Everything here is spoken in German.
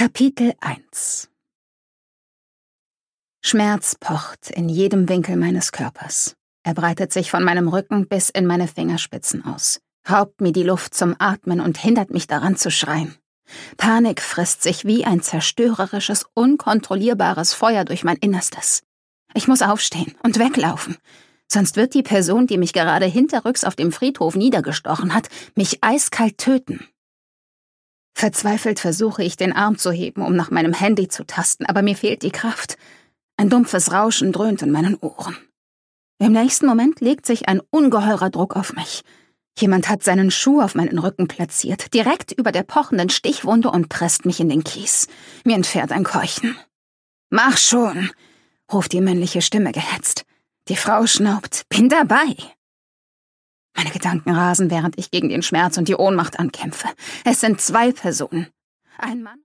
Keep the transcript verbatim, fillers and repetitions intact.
Kapitel eins. Schmerz pocht in jedem Winkel meines Körpers. Er breitet sich von meinem Rücken bis in meine Fingerspitzen aus, raubt mir die Luft zum Atmen und hindert mich daran zu schreien. Panik frisst sich wie ein zerstörerisches, unkontrollierbares Feuer durch mein Innerstes. Ich muss aufstehen und weglaufen, sonst wird die Person, die mich gerade hinterrücks auf dem Friedhof niedergestochen hat, mich eiskalt töten. Verzweifelt versuche ich, den Arm zu heben, um nach meinem Handy zu tasten, aber mir fehlt die Kraft. Ein dumpfes Rauschen dröhnt in meinen Ohren. Im nächsten Moment legt sich ein ungeheurer Druck auf mich. Jemand hat seinen Schuh auf meinen Rücken platziert, direkt über der pochenden Stichwunde und presst mich in den Kies. Mir entfährt ein Keuchen. »Mach schon«, ruft die männliche Stimme gehetzt. Die Frau schnaubt, »Bin dabei«. Meine Gedanken rasen, während ich gegen den Schmerz und die Ohnmacht ankämpfe. Es sind zwei Personen. Ein Mann